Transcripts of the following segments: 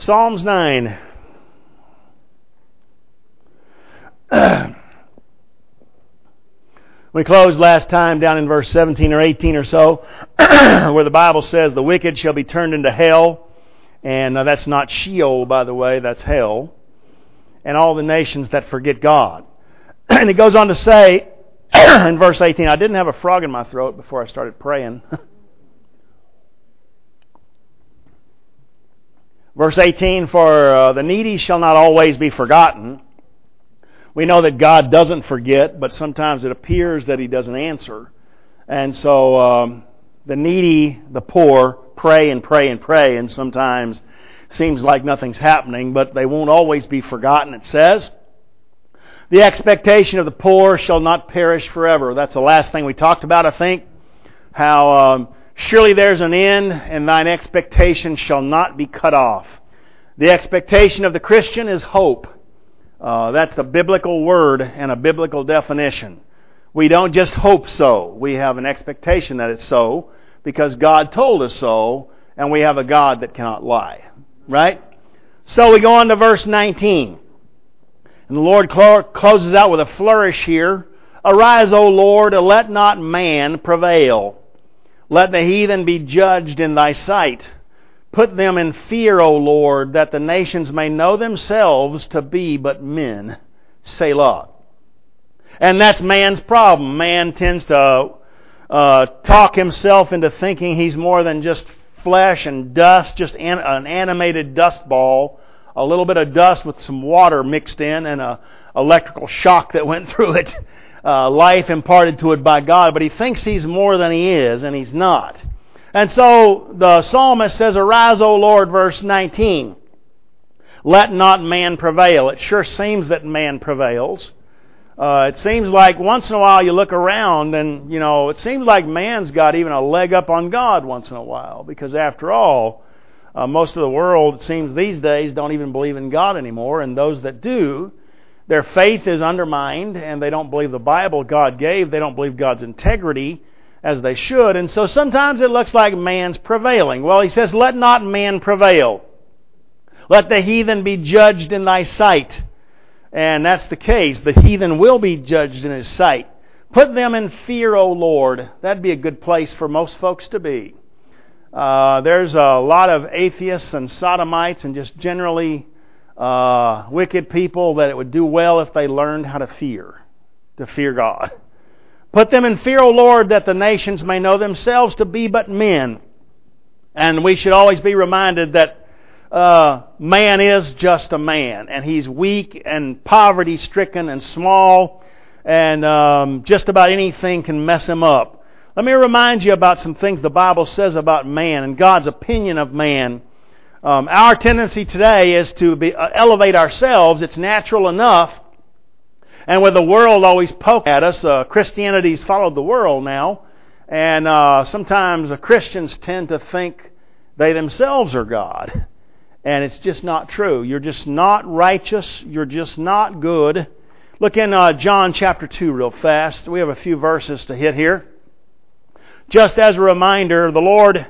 Psalms 9. We closed last time down in verse 17 or 18 or so, where the Bible says the wicked shall be turned into hell. And that's not Sheol, by the way, that's hell. And all the nations that forget God. And it goes on to say, in verse 18, I didn't have a frog in my throat before I started praying. Verse 18, for the needy shall not always be forgotten. We know that God doesn't forget, but sometimes it appears that He doesn't answer. And so the needy, the poor, pray and pray and pray, and sometimes it seems like nothing's happening, but they won't always be forgotten, it says. The expectation of the poor shall not perish forever. That's the last thing we talked about, I think. How surely there's an end, and thine expectation shall not be cut off. The expectation of the Christian is hope. That's the biblical word and a biblical definition. We don't just hope so. We have an expectation that it's so because God told us so, and we have a God that cannot lie. Right? So we go on to verse 19. And the Lord closes out with a flourish here. Arise, O Lord, let not man prevail. Let the heathen be judged in thy sight. Put them in fear, O Lord, that the nations may know themselves to be but men. Selah. And that's man's problem. Man tends to talk himself into thinking he's more than just flesh and dust, just an animated dust ball, a little bit of dust with some water mixed in and an electrical shock that went through it, life imparted to it by God. But he thinks he's more than he is, and he's not. And so the psalmist says, Arise, O Lord, verse 19. Let not man prevail. It sure seems that man prevails. It seems like once in a while you look around and, it seems like man's got even a leg up on God once in a while. Because after all, most of the world, it seems these days, don't even believe in God anymore. And those that do, their faith is undermined and they don't believe the Bible God gave. They don't believe God's integrity as they should. And so sometimes it looks like man's prevailing. Well, he says, let not man prevail. Let the heathen be judged in thy sight. And that's the case. The heathen will be judged in his sight. Put them in fear, O Lord. That'd be a good place for most folks to be. There's a lot of atheists and sodomites and just generally wicked people that it would do well if they learned how to fear God. Put them in fear, O Lord, that the nations may know themselves to be but men. And we should always be reminded that man is just a man, and he's weak and poverty-stricken and small, and just about anything can mess him up. Let me remind you about some things the Bible says about man and God's opinion of man. Our tendency today is to elevate ourselves. It's natural enough. And with the world always poking at us, Christianity's followed the world now. And sometimes Christians tend to think they themselves are God. And it's just not true. You're just not righteous. You're just not good. Look in John chapter 2 real fast. We have a few verses to hit here. Just as a reminder, the Lord,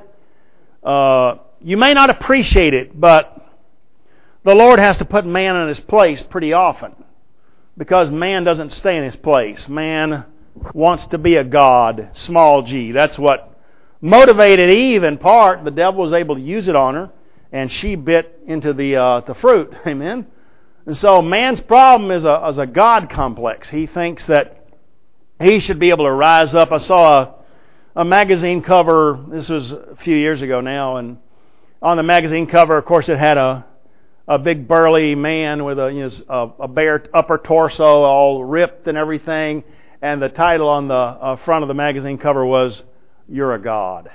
you may not appreciate it, but the Lord has to put man in his place pretty often. Because man doesn't stay in his place. Man wants to be a god, small g. That's what motivated Eve in part. The devil was able to use it on her, and she bit into the fruit. Amen? And so man's problem is a God complex. He thinks that he should be able to rise up. I saw a magazine cover, this was a few years ago now, and on the magazine cover, of course, it had a big burly man with a bare upper torso, all ripped and everything. And the title on the front of the magazine cover was, You're a God.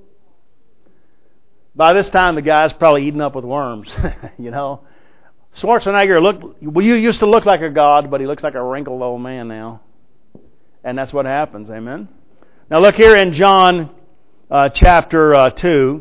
By this time, the guy's probably eaten up with worms, Schwarzenegger used to look like a god, but he looks like a wrinkled old man now. And that's what happens, amen? Now look here in John chapter 2.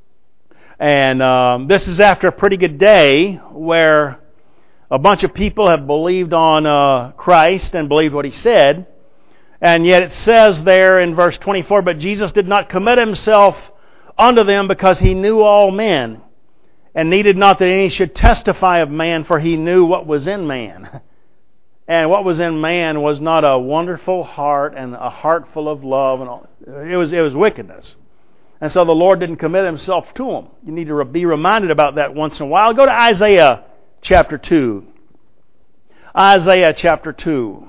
And this is after a pretty good day where a bunch of people have believed on Christ and believed what He said. And yet it says there in verse 24, But Jesus did not commit Himself unto them because He knew all men, and needed not that any should testify of man, for he knew what was in man. And what was in man was not a wonderful heart and a heart full of love, and all. It was wickedness. And so the Lord didn't commit Himself to them. You need to be reminded about that once in a while. Go to Isaiah chapter 2. Isaiah chapter 2.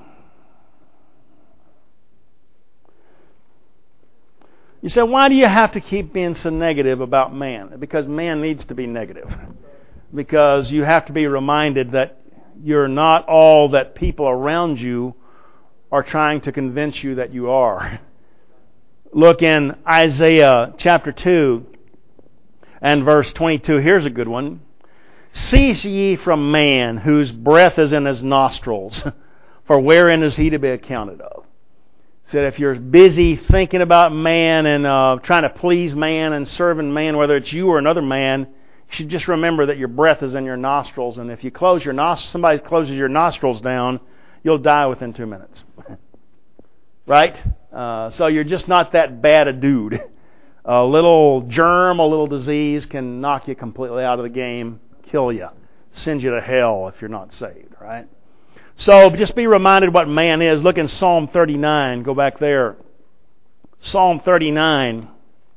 You say, why do you have to keep being so negative about man? Because man needs to be negative. Because you have to be reminded that you're not all that people around you are trying to convince you that you are. Look in Isaiah chapter 2 and verse 22. Here's a good one. Cease ye from man, whose breath is in his nostrils, for wherein is he to be accounted of? Said if you're busy thinking about man and trying to please man and serving man, whether it's you or another man, you should just remember that your breath is in your nostrils, and if you close your nostrils, somebody closes your nostrils down, you'll die within 2 minutes. Right? So you're just not that bad a dude. A little germ, a little disease can knock you completely out of the game, kill you, send you to hell if you're not saved. Right? So just be reminded what man is. Look in Psalm 39. Go back there. Psalm 39.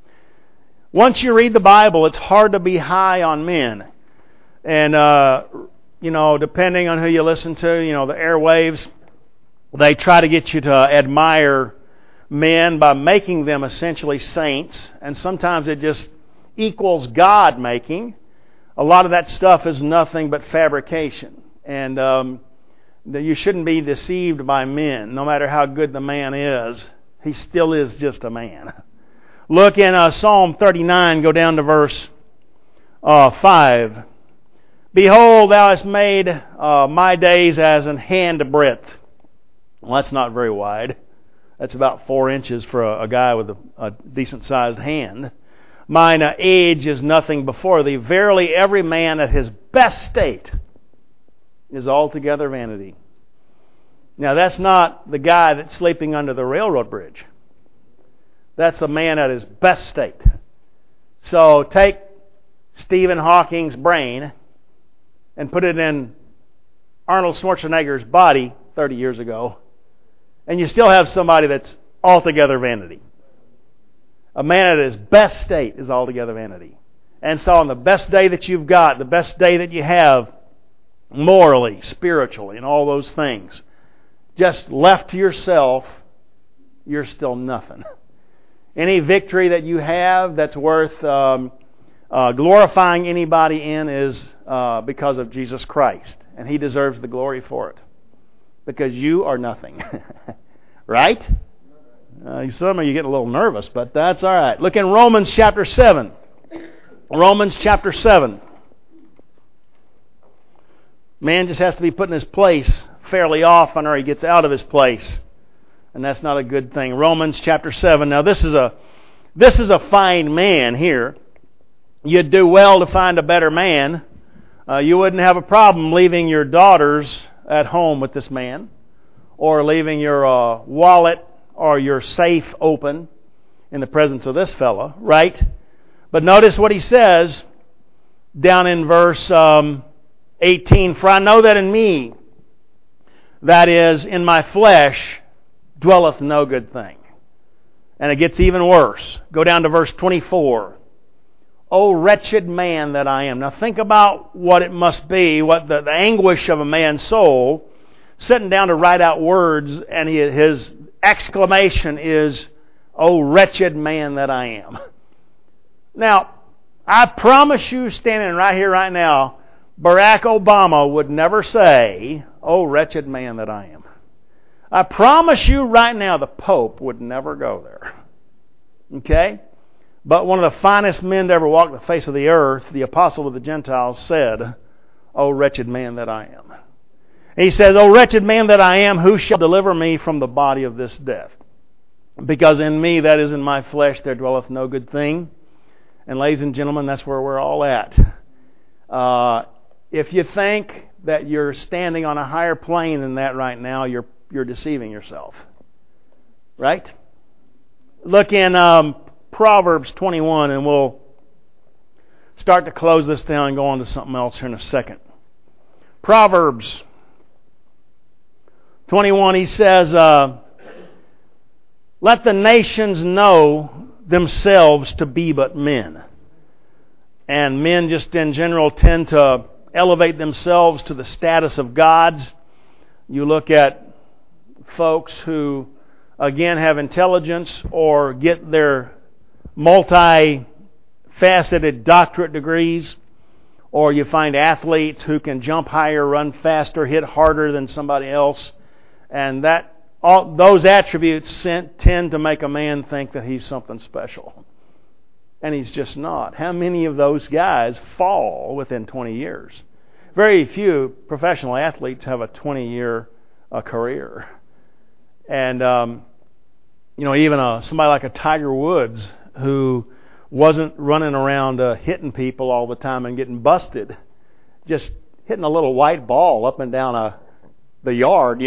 Once you read the Bible, it's hard to be high on men. And, depending on who you listen to, the airwaves, they try to get you to admire men by making them essentially saints. And sometimes it just equals God making. A lot of that stuff is nothing but fabrication. And you shouldn't be deceived by men. No matter how good the man is, he still is just a man. Look in Psalm 39, go down to verse 5. Behold, thou hast made my days as an hand breadth. Well, that's not very wide. That's about 4 inches for a guy with a decent-sized hand. Mine age is nothing before thee. Verily, every man at his best state is altogether vanity. Now, that's not the guy that's sleeping under the railroad bridge. That's a man at his best state. So take Stephen Hawking's brain and put it in Arnold Schwarzenegger's body 30 years ago, and you still have somebody that's altogether vanity. A man at his best state is altogether vanity. And so on the best day that you've got, the best day that you have, morally, spiritually, and all those things, just left to yourself, you're still nothing. Any victory that you have that's worth glorifying anybody in is because of Jesus Christ. And He deserves the glory for it. Because you are nothing. Right? Some of you get a little nervous, but that's all right. Look in Romans chapter 7. Romans chapter 7. Man just has to be put in his place fairly often or he gets out of his place. And that's not a good thing. Romans chapter 7. Now this is a fine man here. You'd do well to find a better man. You wouldn't have a problem leaving your daughters at home with this man, or leaving your wallet or your safe open in the presence of this fella, right? But notice what he says down in verse 18. For I know that in me, that is, in my flesh, dwelleth no good thing. And it gets even worse. Go down to verse 24. O wretched man that I am. Now think about what it must be, what the anguish of a man's soul, sitting down to write out words, and his exclamation is, O wretched man that I am. Now, I promise you, standing right here, right now, Barack Obama would never say, O wretched man that I am. I promise you right now, the Pope would never go there. Okay? But one of the finest men to ever walk the face of the earth, the apostle of the Gentiles, said, O wretched man that I am. He says, O wretched man that I am, who shall deliver me from the body of this death? Because in me, that is in my flesh, there dwelleth no good thing. And ladies and gentlemen, that's where we're all at. If you think that you're standing on a higher plane than that right now, you're deceiving yourself. Right? Look in Proverbs 21, and we'll start to close this down and go on to something else here in a second. Proverbs 21, he says, let the nations know themselves to be but men. And men just in general tend to elevate themselves to the status of gods. You look at folks who, again, have intelligence or get their multi-faceted doctorate degrees, or you find athletes who can jump higher, run faster, hit harder than somebody else, and those attributes tend to make a man think that he's something special. And he's just not. How many of those guys fall within 20 years? Very few professional athletes have a 20-year career. And, even somebody like a Tiger Woods who wasn't running around hitting people all the time and getting busted, just hitting a little white ball up and down the yard,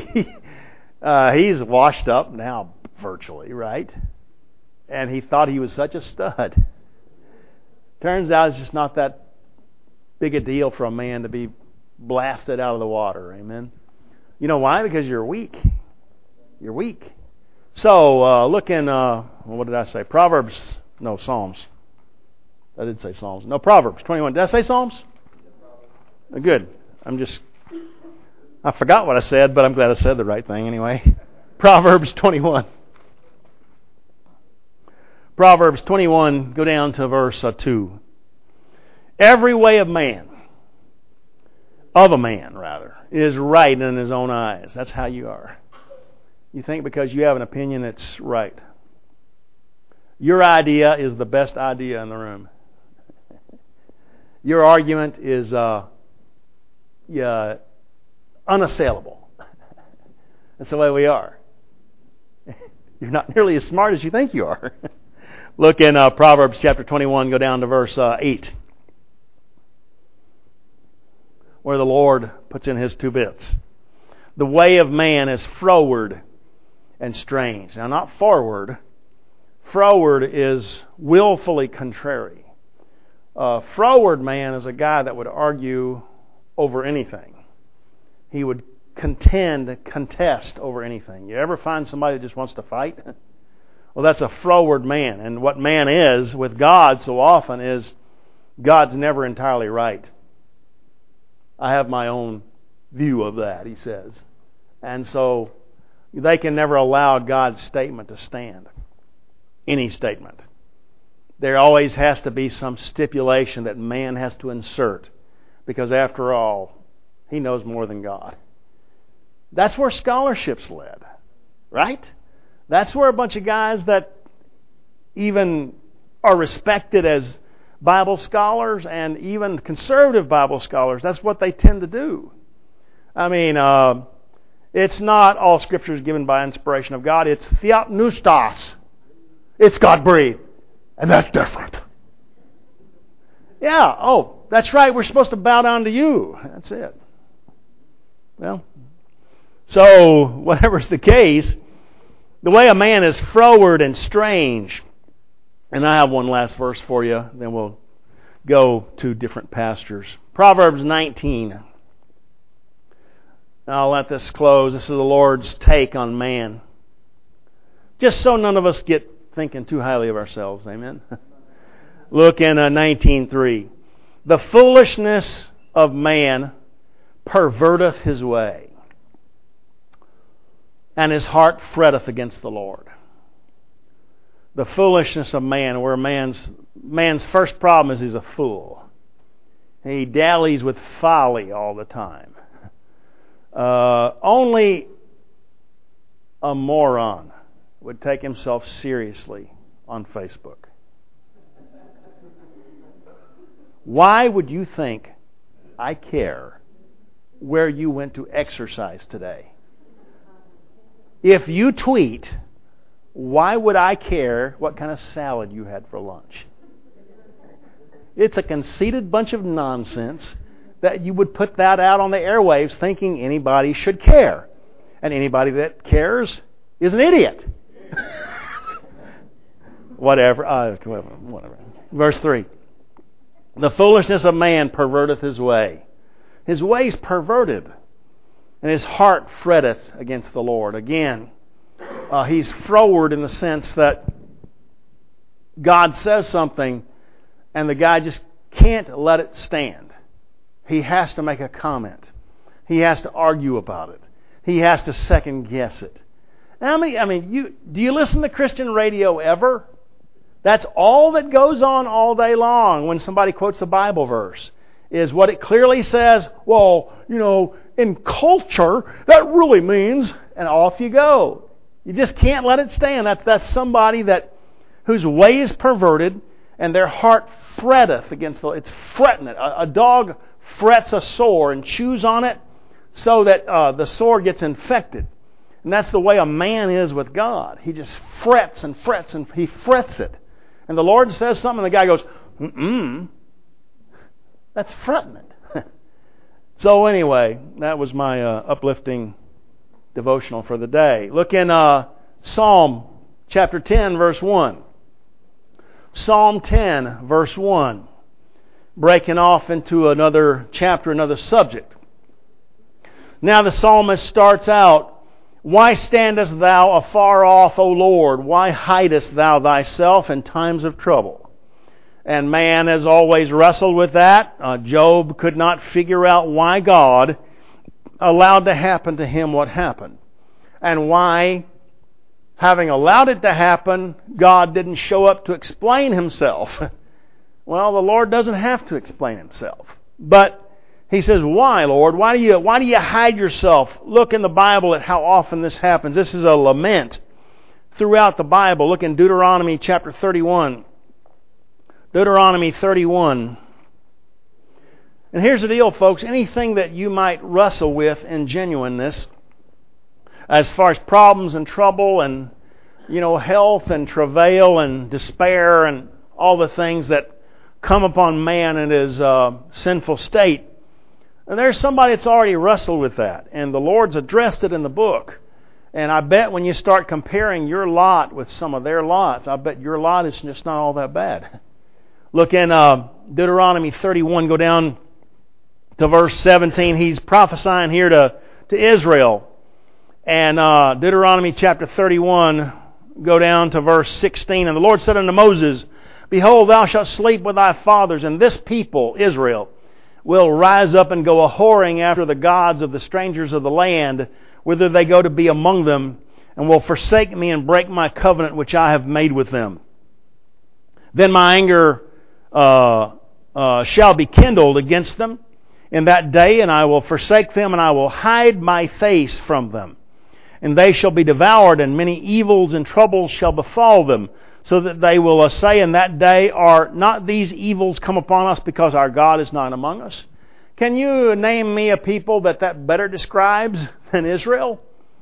he's washed up now virtually, right? And he thought he was such a stud. Turns out it's just not that big a deal for a man to be blasted out of the water. Amen. You know why? Because you're weak. You're weak. So look in, what did I say? Psalms. I did say Psalms. No, Proverbs 21. Did I say Psalms? Good. I forgot what I said, but I'm glad I said the right thing anyway. Proverbs 21. Proverbs 21, go down to verse 2. Every way of a man, is right in his own eyes. That's how you are. You think because you have an opinion it's right. Your idea is the best idea in the room. Your argument is unassailable. That's the way we are. You're not nearly as smart as you think you are. Look in Proverbs chapter 21, go down to verse 8, where the Lord puts in His 2 bits. The way of man is froward and strange. Now, not forward. Froward is willfully contrary. Froward man is a guy that would argue over anything. He would contest over anything. You ever find somebody that just wants to fight? Well, that's a froward man. And what man is with God so often is God's never entirely right. I have my own view of that, he says. And so they can never allow God's statement to stand. Any statement. There always has to be some stipulation that man has to insert. Because after all, he knows more than God. That's where scholarship's led. Right? That's where a bunch of guys that even are respected as Bible scholars and even conservative Bible scholars, that's what they tend to do. I mean, it's not all Scripture is given by inspiration of God. It's theopneustos. It's God-breathed. And that's different. Yeah, that's right. We're supposed to bow down to you. That's it. Well, so whatever's the case, the way a man is froward and strange. And I have one last verse for you, then we'll go to different pastures. Proverbs 19. I'll let this close. This is the Lord's take on man. Just so none of us get thinking too highly of ourselves. Amen? Look in 19:3. The foolishness of man perverteth his way, and his heart fretteth against the Lord. The foolishness of man, where man's first problem is he's a fool. He dallies with folly all the time. Only a moron would take himself seriously on Facebook. Why would you think I care where you went to exercise today? If you tweet, why would I care what kind of salad you had for lunch? It's a conceited bunch of nonsense that you would put that out on the airwaves thinking anybody should care. And anybody that cares is an idiot. Whatever. Verse 3. The foolishness of man perverteth his way. His way's perverted, and his heart fretteth against the Lord. Again, he's froward in the sense that God says something, and the guy just can't let it stand. He has to make a comment. He has to argue about it. He has to second guess it. Do you listen to Christian radio ever? That's all that goes on all day long when somebody quotes a Bible verse, is what it clearly says, well, in culture, that really means, and off you go. You just can't let it stand. That's somebody whose way is perverted, and their heart fretteth against it's fretting it. A dog frets a sore and chews on it so that the sore gets infected. And that's the way a man is with God. He just frets and frets and he frets it. And the Lord says something and the guy goes, that's fretting it. So anyway, that was my uplifting devotional for the day. Look in Psalm chapter 10, verse 1. Psalm 10, verse 1. Breaking off into another chapter, another subject. Now the psalmist starts out, why standest thou afar off, O Lord? Why hidest thou thyself in times of trouble? And man has always wrestled with that. Job could not figure out why God allowed to happen to him what happened. And why, having allowed it to happen, God didn't show up to explain himself. Well, the Lord doesn't have to explain himself. But he says, why, Lord? Why do you hide yourself? Look in the Bible at how often this happens. This is a lament throughout the Bible. Look in Deuteronomy chapter 31. Deuteronomy 31. And here's the deal, folks. Anything that you might wrestle with in genuineness, as far as problems and trouble and, health and travail and despair and all the things that come upon man in his sinful state, and there's somebody that's already wrestled with that. And the Lord's addressed it in the book. And I bet when you start comparing your lot with some of their lots, I bet your lot is just not all that bad. Look in Deuteronomy 31, go down to verse 17. He's prophesying here to Israel. And Deuteronomy chapter 31, go down to verse 16. And the Lord said unto Moses, behold, thou shalt sleep with thy fathers, and this people, Israel, will rise up and go a-whoring after the gods of the strangers of the land, whither they go to be among them, and will forsake me and break my covenant which I have made with them. Then my anger shall be kindled against them in that day, and I will forsake them, and I will hide my face from them. And they shall be devoured, and many evils and troubles shall befall them, so that they will say in that day, are not these evils come upon us because our God is not among us? Can you name me a people that better describes than Israel?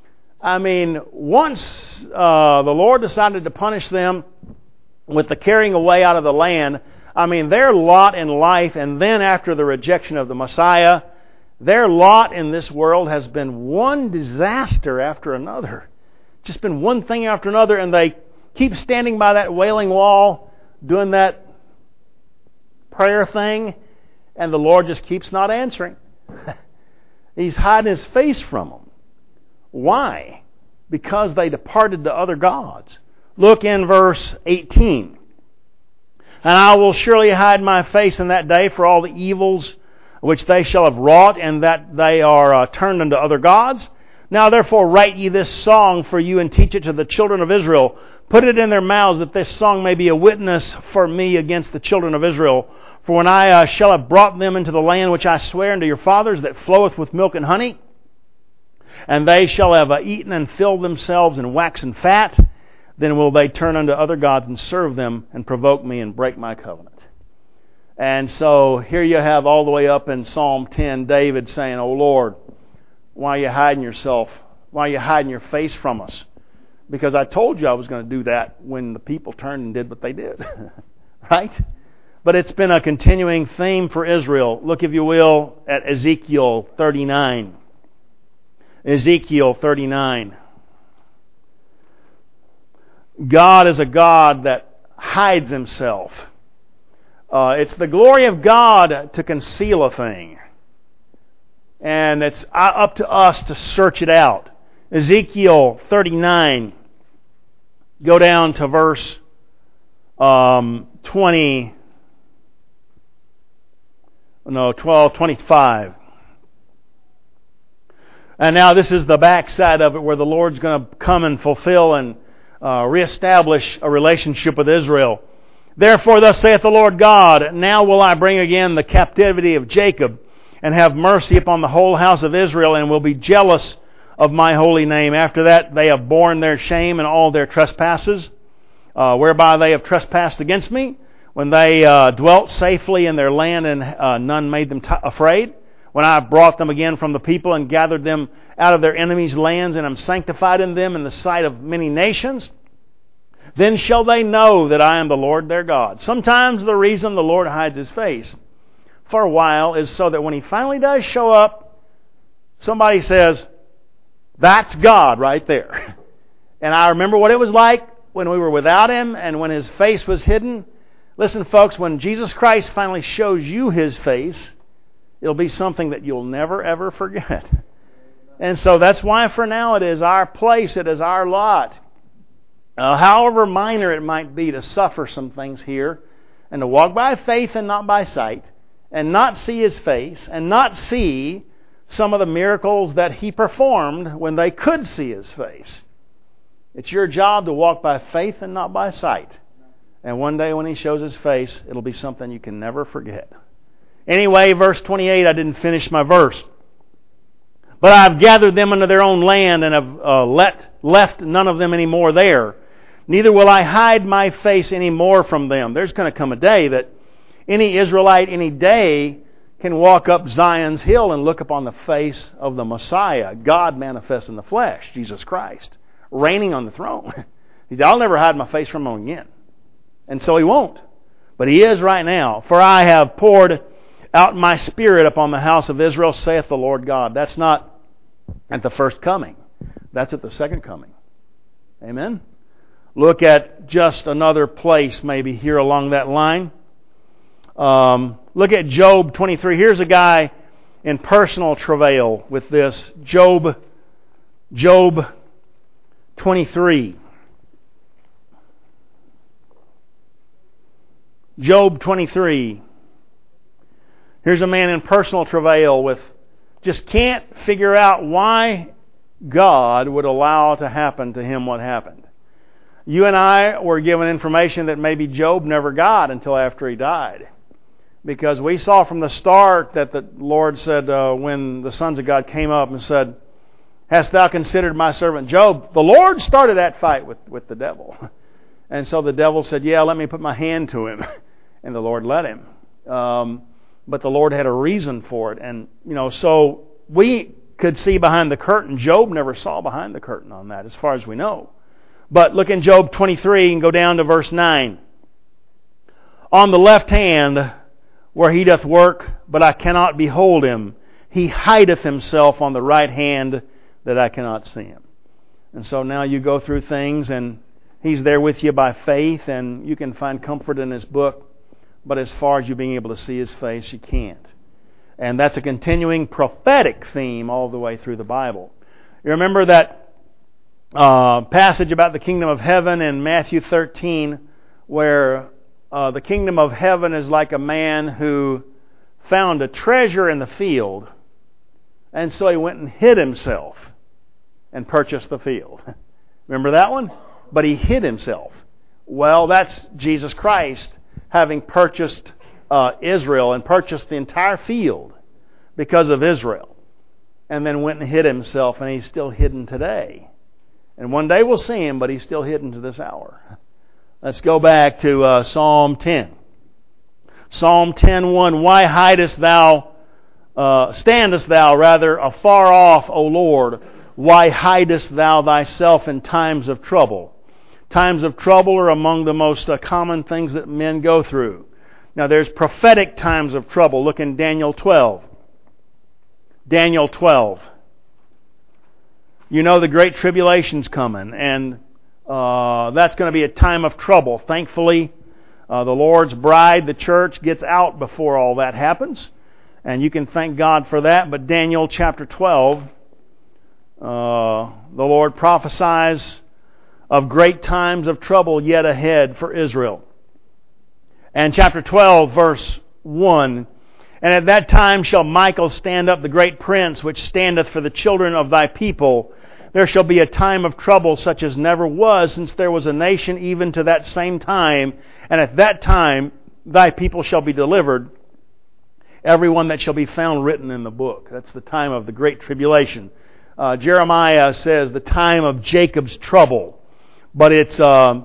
Once the Lord decided to punish them with the carrying away out of the land, their lot in life, and then after the rejection of the Messiah, their lot in this world has been one disaster after another. Just been one thing after another, and they keep standing by that Wailing Wall, doing that prayer thing, and the Lord just keeps not answering. He's hiding His face from them. Why? Because they departed to other gods. Look in verse 18. And I will surely hide my face in that day for all the evils which they shall have wrought, and that they are turned unto other gods. Now therefore write ye this song for you, and teach it to the children of Israel. Put it in their mouths, that this song may be a witness for me against the children of Israel. For when I shall have brought them into the land which I swear unto your fathers, that floweth with milk and honey, and they shall have eaten and filled themselves and waxen fat, then will they turn unto other gods and serve them, and provoke me and break my covenant. And so here you have all the way up in Psalm 10, David saying, O Lord, why are you hiding yourself? Why are you hiding your face from us? Because I told you I was going to do that when the people turned and did what they did. Right? But it's been a continuing theme for Israel. Look, if you will, at Ezekiel 39. Ezekiel 39. God is a God that hides Himself. It's the glory of God to conceal a thing. And it's up to us to search it out. Ezekiel 39. Go down to verse 25. And now this is the backside of it where the Lord's going to come and fulfill and reestablish a relationship with Israel. Therefore, thus saith the Lord God, now will I bring again the captivity of Jacob, and have mercy upon the whole house of Israel, and will be jealous of my holy name. After that they have borne their shame and all their trespasses, whereby they have trespassed against me, when they dwelt safely in their land, and none made them afraid. When I have brought them again from the people, and gathered them out of their enemies' lands, and am sanctified in them in the sight of many nations, then shall they know that I am the Lord their God. Sometimes the reason the Lord hides His face for a while is so that when He finally does show up, somebody says, that's God right there. And I remember what it was like when we were without Him and when His face was hidden. Listen, folks, when Jesus Christ finally shows you His face, it'll be something that you'll never, ever forget. And so that's why for now it is our place, it is our lot, however minor it might be, to suffer some things here and to walk by faith and not by sight, and not see His face, and not see some of the miracles that He performed when they could see His face. It's your job to walk by faith and not by sight. And one day when He shows His face, it'll be something you can never forget. Anyway, verse 28, I didn't finish my verse. But I have gathered them into their own land, and have left none of them any more there. Neither will I hide my face any more from them. There's going to come a day that any Israelite any day can walk up Zion's hill and look upon the face of the Messiah, God manifest in the flesh, Jesus Christ, reigning on the throne. He said, I'll never hide my face from Him again. And so He won't. But He is right now. For I have poured out my Spirit upon the house of Israel, saith the Lord God. That's not at the first coming. That's at the second coming. Amen? Look at just another place maybe here along that line. Look at Job 23. Here's a guy in personal travail with this. Job 23. Job 23. Here's a man in personal travail with just can't figure out why God would allow to happen to him what happened. You and I were given information that maybe Job never got until after he died. Because we saw from the start that the Lord said, when the sons of God came up and said, hast thou considered my servant Job? The Lord started that fight with the devil. And so the devil said, yeah, let me put my hand to him. And the Lord let him. But the Lord had a reason for it. And, so we could see behind the curtain. Job never saw behind the curtain on that, as far as we know. But look in Job 23 and go down to verse 9. On the left hand, where he doth work, but I cannot behold him. He hideth himself on the right hand, that I cannot see him. And so now you go through things, and He's there with you by faith, and you can find comfort in His book. But as far as you being able to see His face, you can't. And that's a continuing prophetic theme all the way through the Bible. You remember that passage about the kingdom of heaven in Matthew 13, where the kingdom of heaven is like a man who found a treasure in the field, and so he went and hid himself and purchased the field. Remember that one? But he hid himself. Well, that's Jesus Christ having purchased Israel and purchased the entire field because of Israel, and then went and hid himself, and He's still hidden today. And one day we'll see Him, but He's still hidden to this hour. Let's go back to Psalm 10. Psalm 10:1. Why standest thou afar off, O Lord? Why hidest thou thyself in times of trouble? Times of trouble are among the most common things that men go through. Now there's prophetic times of trouble. Look in Daniel 12. Daniel 12. You know the great tribulation's coming, and that's going to be a time of trouble. Thankfully, The Lord's bride, the church, gets out before all that happens. And you can thank God for that. But Daniel chapter 12, the Lord prophesies of great times of trouble yet ahead for Israel. And chapter 12, verse 1, "And at that time shall Michael stand up, the great prince, which standeth for the children of thy people. There shall be a time of trouble such as never was, since there was a nation even to that same time. And at that time thy people shall be delivered, every one that shall be found written in the book." That's the time of the great tribulation. Jeremiah says the time of Jacob's trouble. But it's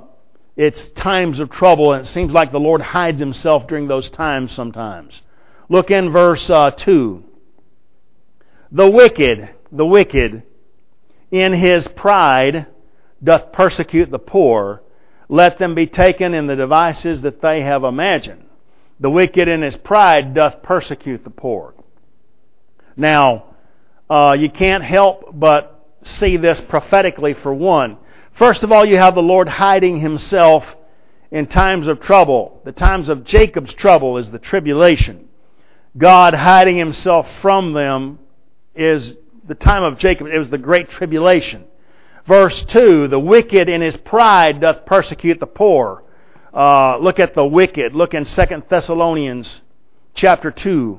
times of trouble, and it seems like the Lord hides Himself during those times sometimes. Look in verse 2. The wicked, in his pride doth persecute the poor. Let them be taken in the devices that they have imagined. The wicked in his pride doth persecute the poor. Now, you can't help but see this prophetically for one. First of all, you have the Lord hiding Himself in times of trouble. The times of Jacob's trouble is the tribulation. God hiding Himself from them is the time of Jacob. It was the great tribulation. Verse 2, the wicked in his pride doth persecute the poor. Look at the wicked. Look in 2 Thessalonians chapter 2.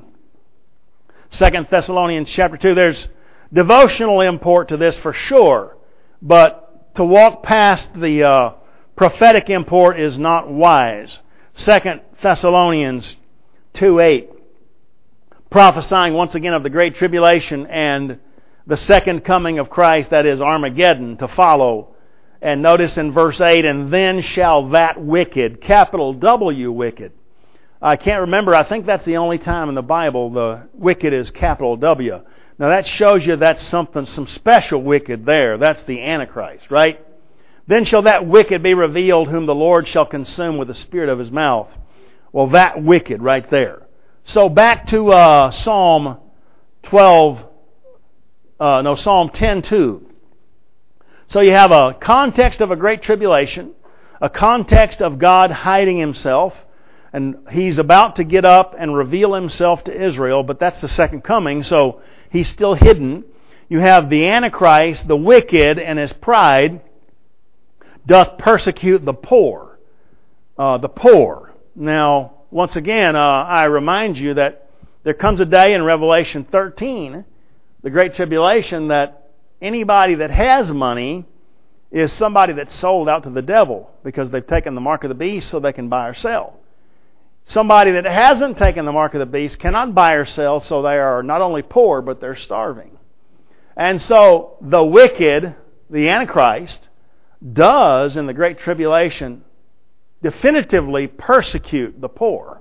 2 Thessalonians chapter 2. There's devotional import to this for sure, but to walk past the prophetic import is not wise. 2 Thessalonians 2:8, prophesying once again of the great tribulation and the second coming of Christ, that is Armageddon, to follow. And notice in verse 8, "And then shall that wicked," capital W wicked. I can't remember, I think that's the only time in the Bible the wicked is capital W. Now that shows you that's some special wicked there. That's the Antichrist, right? "Then shall that wicked be revealed, whom the Lord shall consume with the spirit of His mouth." Well, that wicked right there. So back to Psalm 10:2. So you have a context of a great tribulation, a context of God hiding Himself, and He's about to get up and reveal Himself to Israel, but that's the second coming, so He's still hidden. You have the Antichrist, the wicked, and his pride doth persecute the poor. The poor. Now, once again, I remind you that there comes a day in Revelation 13, the Great Tribulation, that anybody that has money is somebody that's sold out to the devil because they've taken the mark of the beast so they can buy or sell. Somebody that hasn't taken the mark of the beast cannot buy or sell, so they are not only poor, but they're starving. And so the wicked, the Antichrist, does in the Great Tribulation definitively persecute the poor.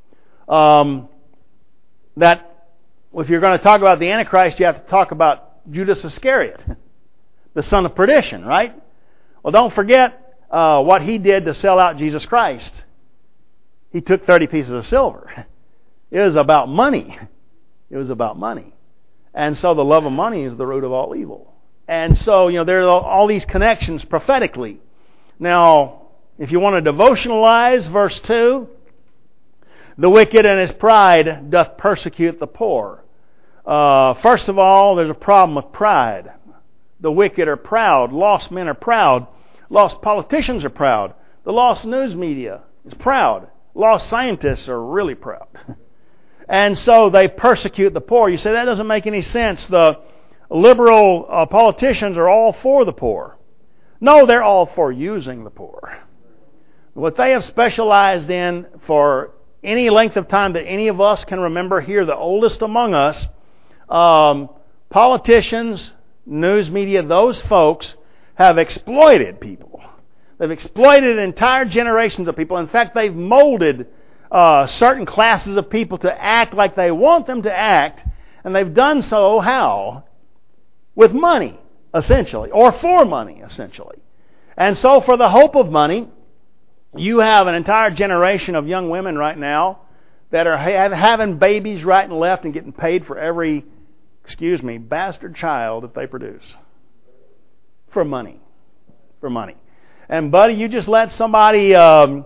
That if you're going to talk about the Antichrist, you have to talk about Judas Iscariot, the son of perdition, right? Well, don't forget what he did to sell out Jesus Christ. He took 30 pieces of silver. It was about money. It was about money. And so the love of money is the root of all evil. And so, there are all these connections prophetically. Now, if you want to devotionalize verse 2, the wicked in his pride doth persecute the poor. First of all, there's a problem with pride. The wicked are proud. Lost men are proud. Lost politicians are proud. The lost news media is proud. Lost scientists are really proud. And so they persecute the poor. You say, that doesn't make any sense. The liberal politicians are all for the poor. No, they're all for using the poor. What they have specialized in for any length of time that any of us can remember here, the oldest among us, politicians, news media, those folks have exploited people. They've exploited entire generations of people. In fact, they've molded certain classes of people to act like they want them to act, and they've done so how? With money, essentially, or for money, essentially. And so for the hope of money, you have an entire generation of young women right now that are having babies right and left and getting paid for every, bastard child that they produce. For money. For money. And buddy, you just let somebody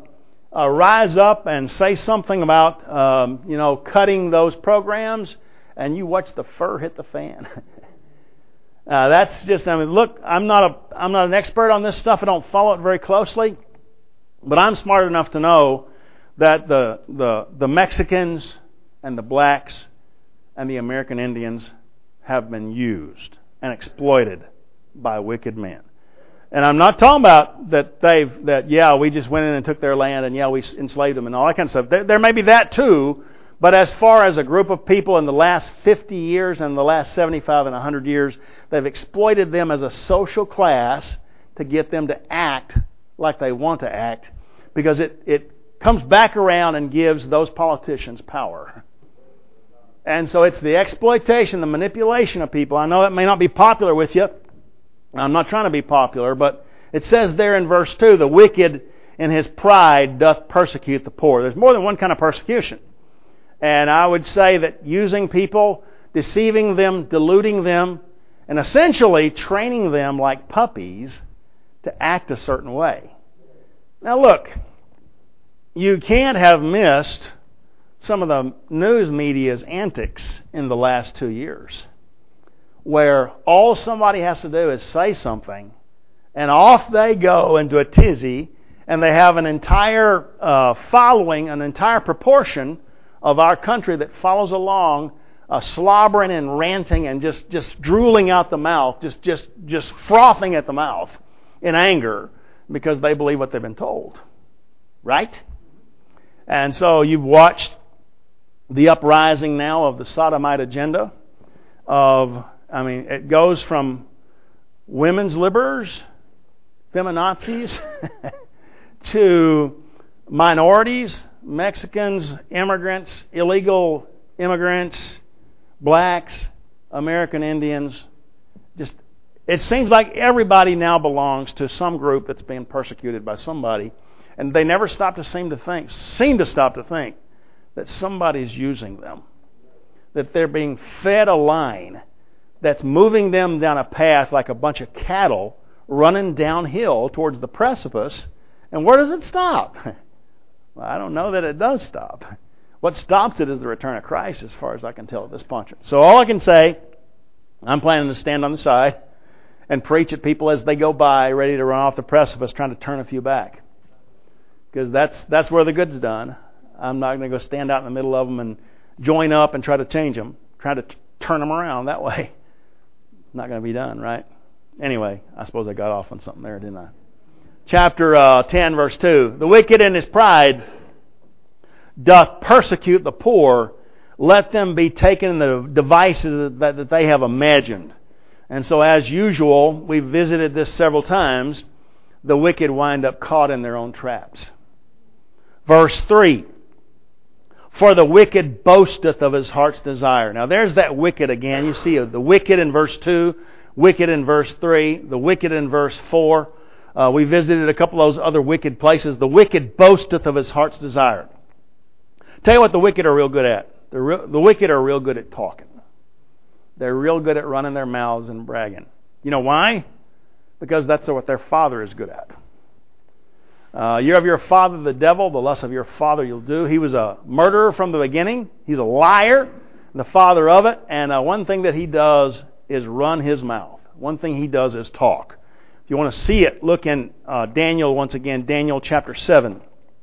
rise up and say something about, cutting those programs, and you watch the fur hit the fan. That's just, look, I'm not an expert on this stuff. I don't follow it very closely, but I'm smart enough to know that the Mexicans and the blacks and the American Indians have been used and exploited by wicked men. And I'm not talking about we just went in and took their land and we enslaved them and all that kind of stuff. There may be that too, but as far as a group of people in the last 50 years and the last 75 and 100 years, they've exploited them as a social class to get them to act like they want to act, because it comes back around and gives those politicians power. And so it's the exploitation, the manipulation of people. I know that may not be popular with you. I'm not trying to be popular, but it says there in verse 2, the wicked in his pride doth persecute the poor. There's more than one kind of persecution. And I would say that using people, deceiving them, deluding them, and essentially training them like puppies to act a certain way. Now look, you can't have missed some of the news media's antics in the last 2 years, where all somebody has to do is say something, and off they go into a tizzy, and they have an entire following, an entire proportion of our country that follows along, slobbering and ranting and just drooling out the mouth, just frothing at the mouth in anger because they believe what they've been told. Right? And so you've watched the uprising now of the sodomite agenda it goes from women's liberals, feminazis, to minorities, Mexicans, immigrants, illegal immigrants, blacks, American Indians. It seems like everybody now belongs to some group that's being persecuted by somebody, and they never seem to stop to think that somebody's using them, that they're being fed a line that's moving them down a path like a bunch of cattle running downhill towards the precipice. And where does it stop? Well, I don't know that it does stop. What stops it is the return of Christ, as far as I can tell at this juncture. So all I can say, I'm planning to stand on the side and preach at people as they go by, ready to run off the precipice, trying to turn a few back. Because that's where the good's done. I'm not going to go stand out in the middle of them and join up and try to change them, try to turn them around that way. Not going to be done, right? Anyway, I suppose I got off on something there, didn't I? Chapter 10, verse 2. The wicked in his pride doth persecute the poor. Let them be taken in the devices that they have imagined. And so, as usual, we've visited this several times, the wicked wind up caught in their own traps. Verse 3. For the wicked boasteth of his heart's desire. Now there's that wicked again. You see the wicked in verse 2, wicked in verse 3, the wicked in verse 4. We visited a couple of those other wicked places. The wicked boasteth of his heart's desire. Tell you what the wicked are real good at. The wicked are real good at talking. They're real good at running their mouths and bragging. You know why? Because that's what their father is good at. You have your father the devil, the lust of your father you'll do. He was a murderer from the beginning. He's a liar, the father of it. And one thing that he does is run his mouth. One thing he does is talk. If you want to see it, look in Daniel once again, Daniel chapter 7.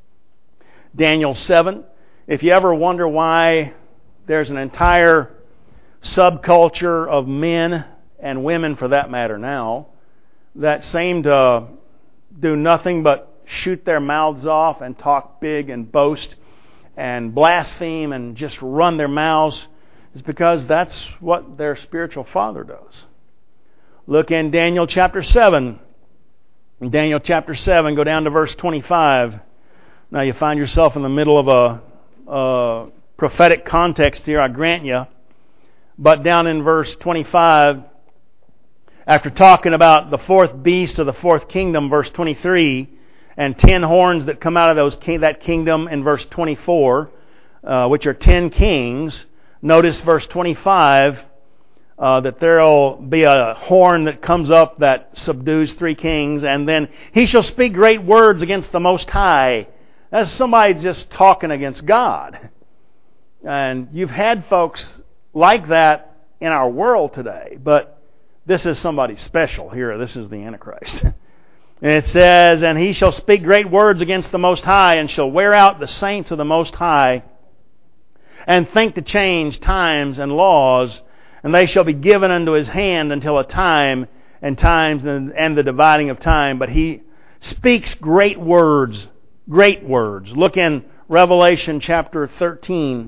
Daniel 7. If you ever wonder why there's an entire subculture of men and women, for that matter now, that seem to do nothing but shoot their mouths off and talk big and boast and blaspheme and just run their mouths, is because that's what their spiritual father does. Look in Daniel chapter 7. In Daniel chapter 7, go down to verse 25. Now you find yourself in the middle of a prophetic context here, I grant you. But down in verse 25, after talking about the fourth beast of the fourth kingdom, verse 23, and 10 horns that come out of that kingdom in verse 24, which are 10 kings. Notice verse 25, that there will be a horn that comes up that subdues 3 kings, and then he shall speak great words against the Most High, That's somebody just talking against God. And you've had folks like that in our world today, but this is somebody special here. This is the Antichrist. And it says, and he shall speak great words against the Most High, and shall wear out the saints of the Most High, and think to change times and laws, and they shall be given unto his hand until a time and times and the dividing of time. But he speaks great words. Great words. Look in Revelation chapter 13.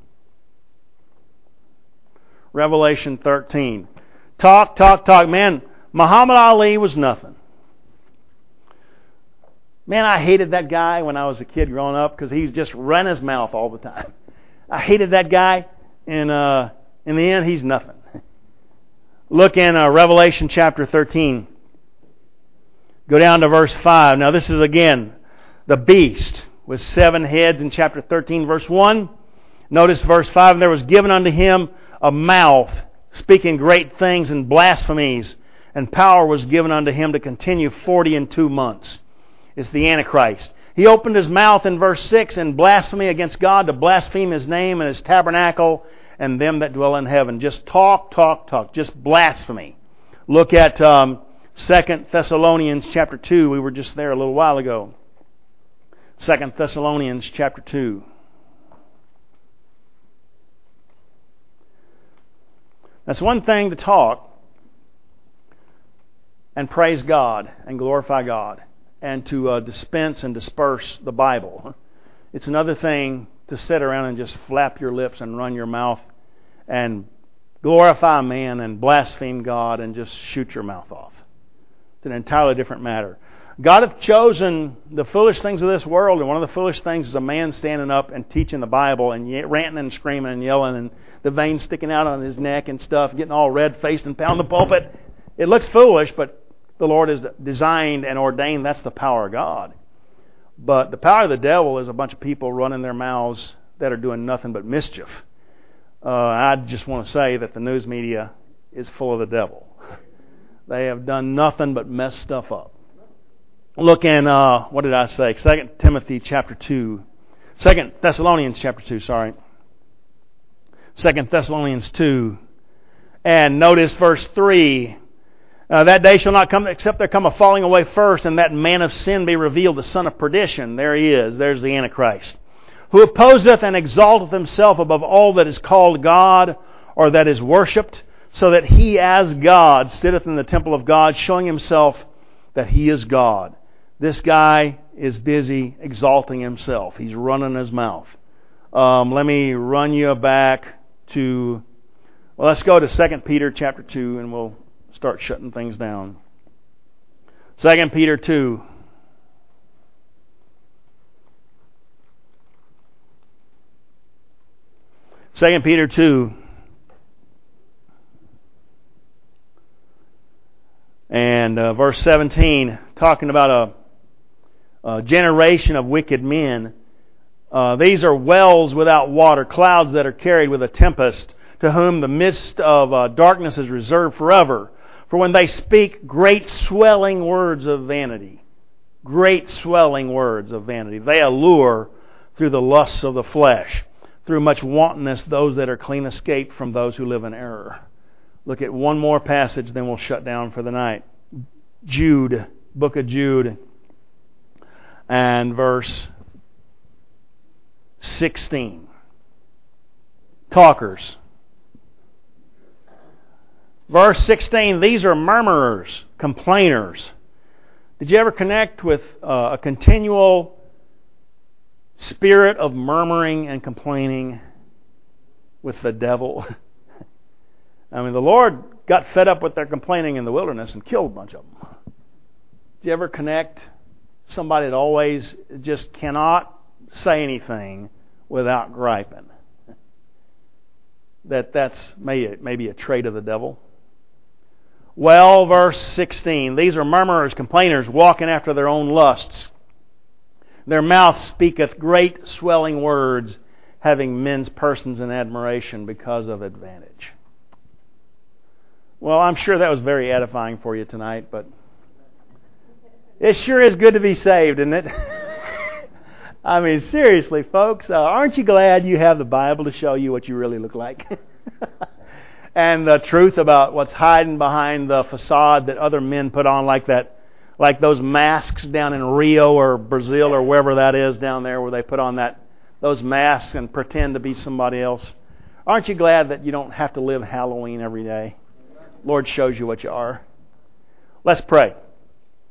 Revelation 13. Talk. Man, Muhammad Ali was nothing. Man, I hated that guy when I was a kid growing up because he just ran his mouth all the time. I hated that guy, and in the end, he's nothing. Look in Revelation chapter 13. Go down to verse 5. Now this is again the beast with 7 heads in chapter 13, verse 1. Notice verse 5. And there was given unto him a mouth, speaking great things and blasphemies, and power was given unto him to continue 42 months. It's the Antichrist. He opened his mouth in verse 6 in blasphemy against God, to blaspheme his name and his tabernacle and them that dwell in heaven. Just talk. Just blasphemy. Look at 2 Thessalonians chapter 2. We were just there a little while ago. 2 Thessalonians chapter 2. That's one thing to talk and praise God and glorify God and to dispense and disperse the Bible. It's another thing to sit around and just flap your lips and run your mouth and glorify man and blaspheme God and just shoot your mouth off. It's an entirely different matter. God hath chosen the foolish things of this world, and one of the foolish things is a man standing up and teaching the Bible and ranting and screaming and yelling and the veins sticking out on his neck and stuff, getting all red-faced and pounding the pulpit. It looks foolish, but the Lord has designed and ordained that's the power of God. But the power of the devil is a bunch of people running their mouths that are doing nothing but mischief. I just want to say that the news media is full of the devil. They have done nothing but mess stuff up. Look in, what did I say? 2 Timothy chapter 2. 2 Thessalonians chapter 2, sorry. 2 Thessalonians 2. And notice verse 3. That day shall not come except there come a falling away first, and that man of sin be revealed, the son of perdition. There he is. There's the Antichrist. Who opposeth and exalteth himself above all that is called God, or that is worshipped, so that he as God sitteth in the temple of God, showing himself that he is God. This guy is busy exalting himself. He's running his mouth. Let me run you back to, well, let's go to 2 Peter chapter 2, and we'll start shutting things down. 2 Peter 2. Second Peter 2. And verse 17, talking about a generation of wicked men. These are wells without water, clouds that are carried with a tempest, to whom the mist of darkness is reserved forever. For when they speak great swelling words of vanity, great swelling words of vanity, they allure through the lusts of the flesh, through much wantonness, those that are clean escaped from those who live in error. Look at one more passage, then we'll shut down for the night. Jude, book of Jude, and verse 16. Talkers. Verse 16, these are murmurers, complainers. Did you ever connect with a continual spirit of murmuring and complaining with the devil? I mean, the Lord got fed up with their complaining in the wilderness and killed a bunch of them. Did you ever connect somebody that always just cannot say anything without griping? That's maybe a trait of the devil. Well, verse 16, these are murmurers, complainers, walking after their own lusts. Their mouth speaketh great swelling words, having men's persons in admiration because of advantage. Well, I'm sure that was very edifying for you tonight, but it sure is good to be saved, isn't it? I mean, seriously, folks, aren't you glad you have the Bible to show you what you really look like? And the truth about what's hiding behind the facade that other men put on, like those masks down in Rio or Brazil or wherever that is down there, where they put on those masks and pretend to be somebody else. Aren't you glad that you don't have to live Halloween every day? Lord shows you what you are. Let's pray.